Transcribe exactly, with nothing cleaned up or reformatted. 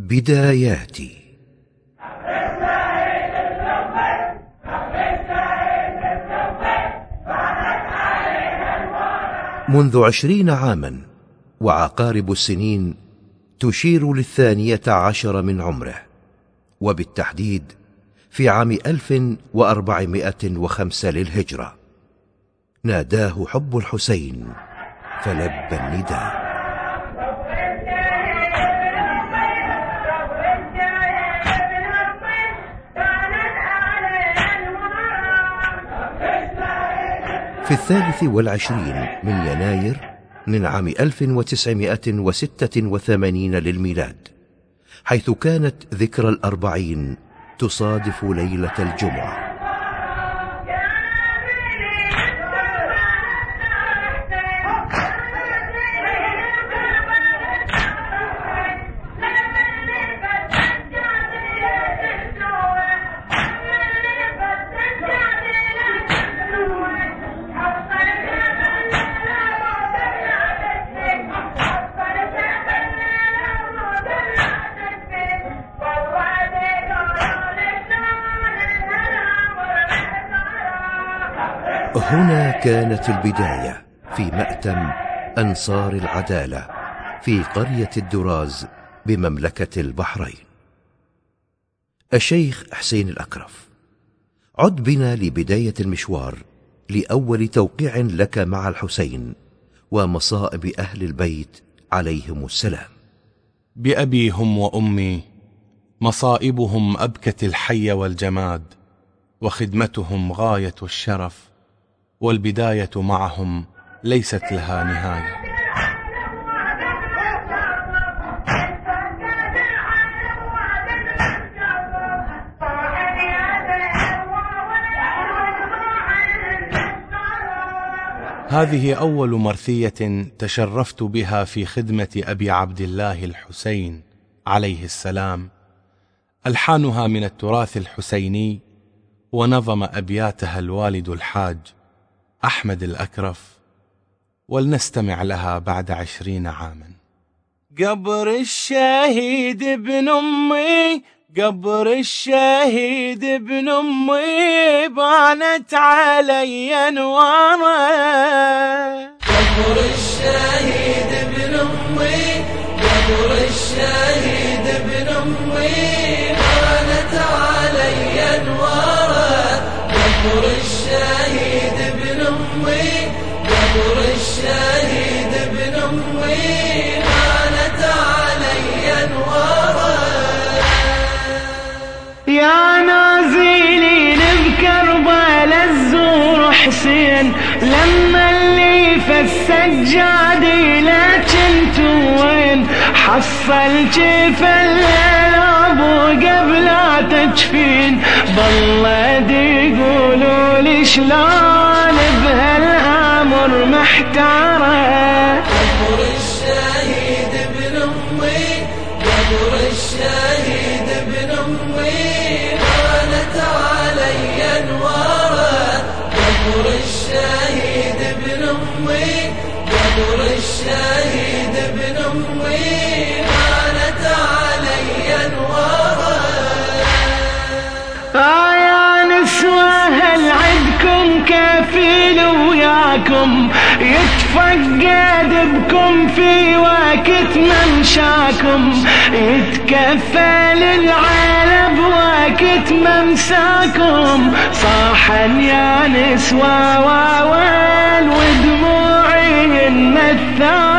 بداياتي. منذ عشرين عاما وعقارب السنين تشير للثانية عشر من عمره، وبالتحديد في عام ألف وأربعمائة وخمسة للهجرة، ناداه حب الحسين فلبى النداء. في الثالث والعشرين من يناير من عام ألف وتسعمائة وستة وثمانين للميلاد، حيث كانت ذكرى الأربعين تصادف ليلة الجمعة. هنا كانت البداية في مأتم أنصار العدالة في قرية الدراز بمملكة البحرين. الشيخ حسين الأكرف، عد بنا لبداية المشوار، لأول توقيع لك مع الحسين ومصائب أهل البيت عليهم السلام. بأبي هم وأمي، مصائبهم أبكت الحي والجماد، وخدمتهم غاية الشرف، والبداية معهم ليست لها نهاية. هذه أول مرثية تشرفت بها في خدمة أبي عبد الله الحسين عليه السلام، ألحانها من التراث الحسيني، ونظم أبياتها الوالد الحاج أحمد الأكرف، ولنستمع لها بعد عشرين عاما. قبر الشهيد ابن أمي، قبر الشهيد ابن أمي، بانت علي أنواره. قبر الشهيد ابن أمي، قبر الشهيد ابن أمي، بانت علي أنواره. قبر الشهيد ابن أمي، قبر الشهيد ابن أمي، بانت علي أنواره. يا نازلين بكربلاء الزور حسين، لما اللي في السجاد لكن وين، حصل جيف الليل ابو قبل تجفين، ضل يقولوا لي شلون بهالامر محتاره. قبر الشهيد ابن امي، قبر الشهيد ابن امي، بانت علي انواره. قبر الشهيد ابن امي، قبر الشهيد ابن امي، بانت علي انواره. آه يا نسوة هل عندكم كفيل وياكم، يتفقد بكم في وقت ممشاكم، يتكفل العالم بوقت ممساكم، صاحا يا نسوة واويل ودموعي النثار.